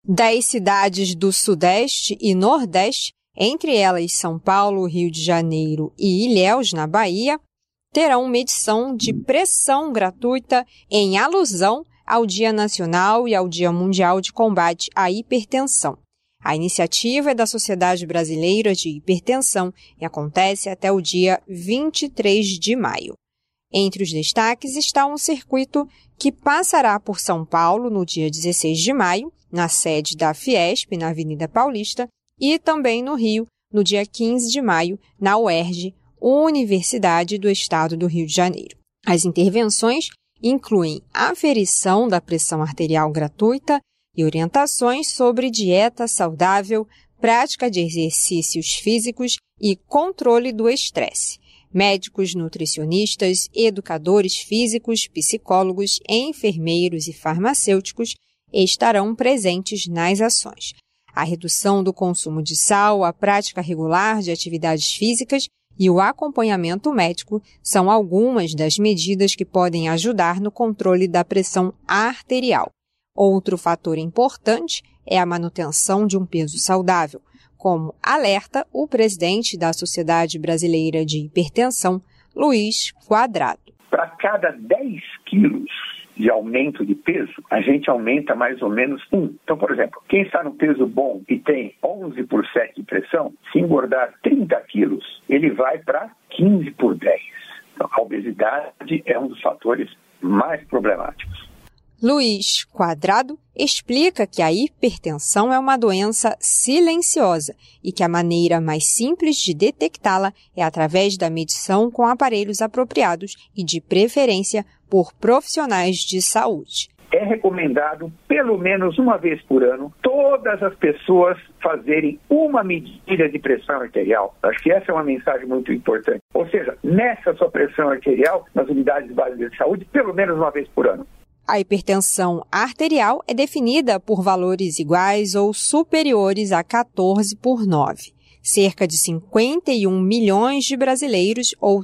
10 cidades do Sudeste e Nordeste, entre elas São Paulo, Rio de Janeiro e Ilhéus, na Bahia, terão medição de pressão gratuita em alusão ao Dia Nacional e ao Dia Mundial de Combate à Hipertensão. A iniciativa é da Sociedade Brasileira de Hipertensão e acontece até o dia 23 de maio. Entre os destaques está um circuito que passará por São Paulo no dia 16 de maio, na sede da Fiesp, na Avenida Paulista, e também no Rio, no dia 15 de maio, na UERJ, Universidade do Estado do Rio de Janeiro. As intervenções incluem aferição da pressão arterial gratuita e orientações sobre dieta saudável, prática de exercícios físicos e controle do estresse. Médicos, nutricionistas, educadores físicos, psicólogos, enfermeiros e farmacêuticos estarão presentes nas ações. A redução do consumo de sal, a prática regular de atividades físicas e o acompanhamento médico são algumas das medidas que podem ajudar no controle da pressão arterial. Outro fator importante é a manutenção de um peso saudável, como alerta o presidente da Sociedade Brasileira de Hipertensão, Luiz Quadrado. Para cada 10 quilos de aumento de peso, a gente aumenta mais ou menos 1. Então, por exemplo, quem está no peso bom e tem 11 por 7 de pressão, se engordar 30 quilos, ele vai para 15 por 10. Então, a obesidade é um dos fatores mais problemáticos. Luiz Quadrado explica que a hipertensão é uma doença silenciosa e que a maneira mais simples de detectá-la é através da medição com aparelhos apropriados e, de preferência, por profissionais de saúde. É recomendado, pelo menos uma vez por ano, todas as pessoas fazerem uma medida de pressão arterial. Acho que essa é uma mensagem muito importante. Ou seja, meça sua pressão arterial nas unidades básicas de saúde, pelo menos uma vez por ano. A hipertensão arterial é definida por valores iguais ou superiores a 14/9. Cerca de 51 milhões de brasileiros, ou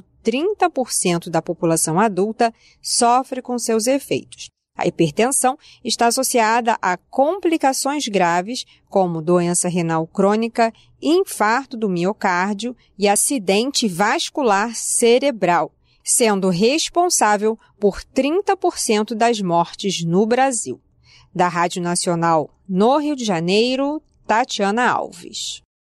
30% da população adulta, sofre com seus efeitos. A hipertensão está associada a complicações graves, como doença renal crônica, infarto do miocárdio e acidente vascular cerebral, sendo responsável por 30% das mortes no Brasil. Da Rádio Nacional, no Rio de Janeiro, Tatiana Alves.